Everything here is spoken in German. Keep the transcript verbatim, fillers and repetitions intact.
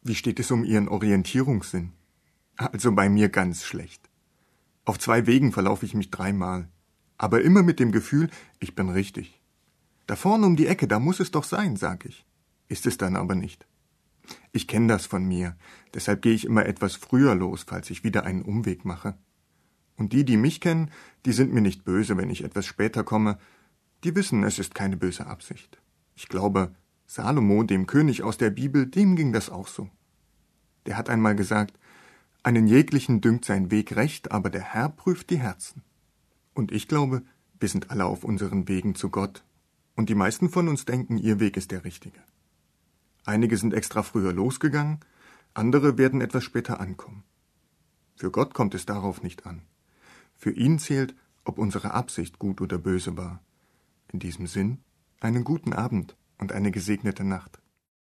Wie steht es um Ihren Orientierungssinn? Also bei mir ganz schlecht. Auf zwei Wegen verlaufe ich mich dreimal, aber immer mit dem Gefühl, ich bin richtig. Da vorne um die Ecke, da muss es doch sein, sag ich. Ist es dann aber nicht. Ich kenne das von mir, deshalb gehe ich immer etwas früher los, falls ich wieder einen Umweg mache. Und die, die mich kennen, die sind mir nicht böse, wenn ich etwas später komme. Die wissen, es ist keine böse Absicht. Ich glaube, Salomo, dem König aus der Bibel, dem ging das auch so. Der hat einmal gesagt, einen jeglichen dünkt sein Weg recht, aber der Herr prüft die Herzen. Und ich glaube, wir sind alle auf unseren Wegen zu Gott. Und die meisten von uns denken, ihr Weg ist der richtige. Einige sind extra früher losgegangen, andere werden etwas später ankommen. Für Gott kommt es darauf nicht an. Für ihn zählt, ob unsere Absicht gut oder böse war. In diesem Sinn, einen guten Abend und eine gesegnete Nacht.